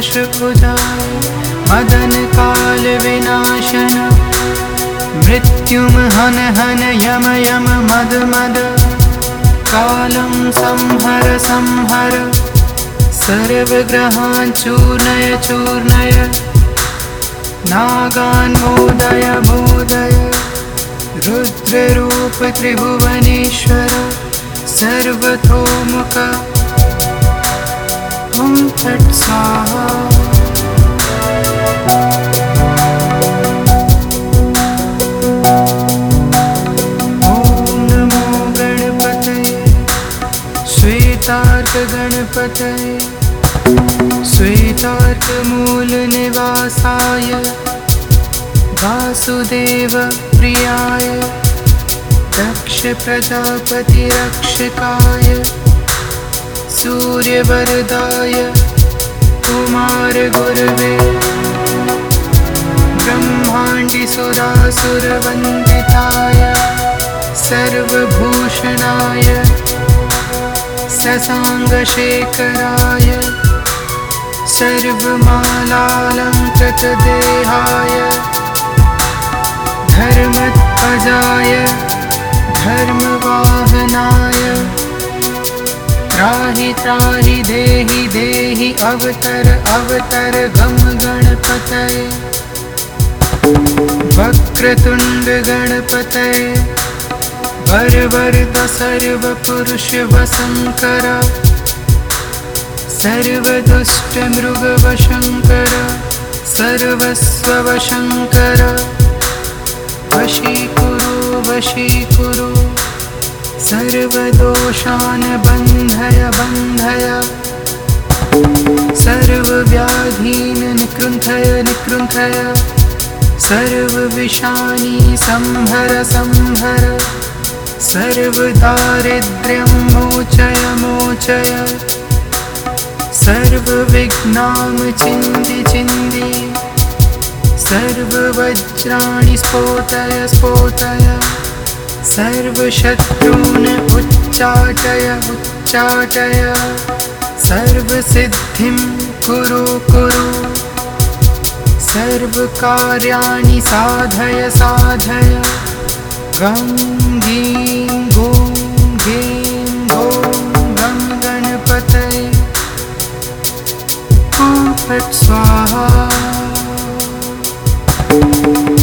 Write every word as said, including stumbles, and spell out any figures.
दशभुजाय मदन काल विनाशन मृत्युम हन हन यम यम मद मद कालं संहर संहर सर्वग्रहान् चूर्णय चूर्णय नागान् मोदय मोदय रुद्ररूप त्रिभुवनेश्वर सर्वतोमुख ॐ तत् स्वाहा। श्वेतार्क गणपतये श्वेतार्क मूल निवासाय वासुदेव प्रियाय दक्ष प्रजापति रक्षकाय सूर्यवरदाय कुमार गुरवे ब्रह्माण्डि सुरासुरवन्दिताय सर्वभूषणाय शशाङ्कशेखराय सर्वमालालङ्कृतदेहाय धर्मध्वजाय धर्मवाहनाय त्राहि त्राहि देहि देहि अवतर अवतर गम गणपतये वक्रतुण्ड गणपतये वरवरद सर्वपुरुष वशङ्कर सर्वदुष्टमृगवशङ्कर सर्वस्ववशङ्कर वशीकुरु वशीकुरु सर्वदोषान् बन्धय बन्धय सर्वव्याधीन् निकृन्थय निकृन्थय सर्वविषाणि संहर संहर सर्वदारिद्र्यं मोचय मोचय सर्वविघ्नां छिन्दि छिन्दि सर्ववज्राणि स्फोटय स्फोटय सर्वशत्रून् उच्चाटय उच्चाटय सर्वसिद्धिं कुरु कुरु सर्वकार्याणि साधय साधय गं गीं गों गीं गों गं गणपतये ॐ तत् स्वाहा।